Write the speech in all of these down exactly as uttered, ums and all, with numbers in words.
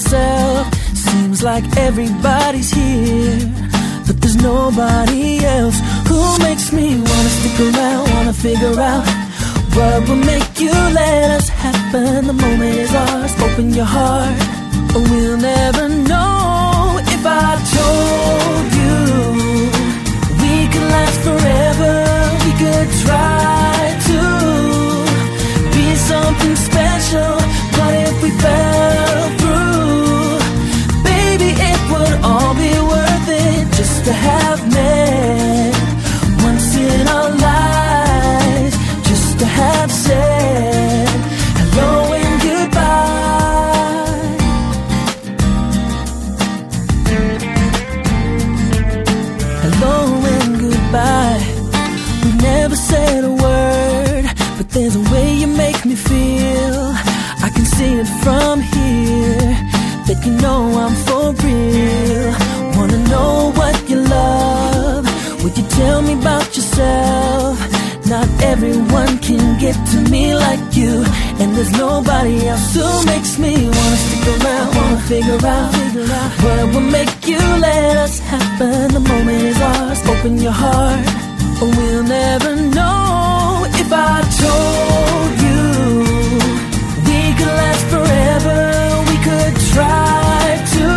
myself. Seems like everybody's here, but there's nobody else who makes me wanna stick around, wanna figure out what will make you let us happen. The moment is ours, open your heart, or we'll never know. If I told you we could last forever, we could try to be something special. What if we fell through? Baby, it would all be worth it just to have met once in our lives, just to have said hello and goodbye. Hello and goodbye. We never said a word, but there's a way you make me feel. I can see it from here, that you know I'm for real. Wanna know what you love, would you tell me about yourself? Not everyone can get to me like you, and there's nobody else who makes me wanna stick around, wanna figure out what will make you let us happen. The moment is ours, open your heart, or we'll never know. If I told you we could last forever, we could try to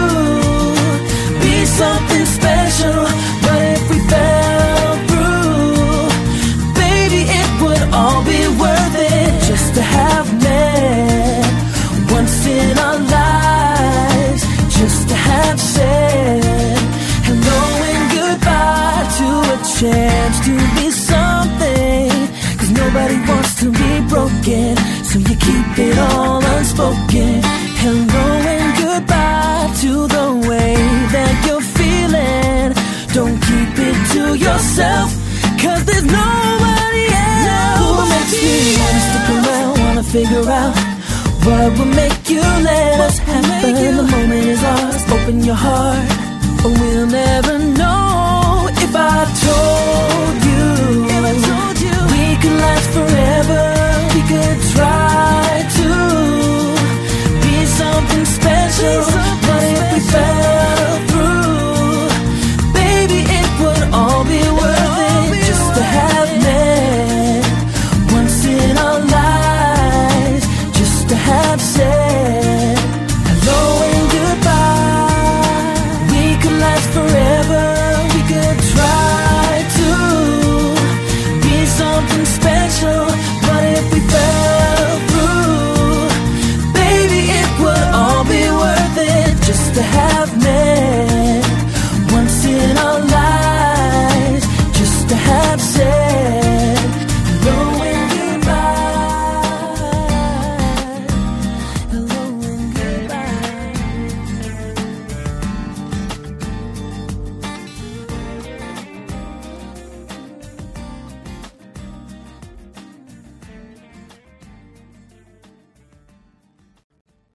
be something special. But if we fell through, baby, it would all be worth it just to have met once in our lives, just to have said hello and goodbye to a chance to be something. Cause nobody wants to be broken, so you keep it all unspoken. Hello and goodbye to the way that you're feeling. Don't keep it to yourself, cause there's nobody else who makes me wanna stick around, wanna figure out what will make you let us happen. The moment is ours, open your heart, or we'll never know. If I told you, if I told you we could last forever, we could try to be something special. But if we fell through, baby, it would all be worth it just to have met once in our lives, just to have said hello and goodbye. We could last forever,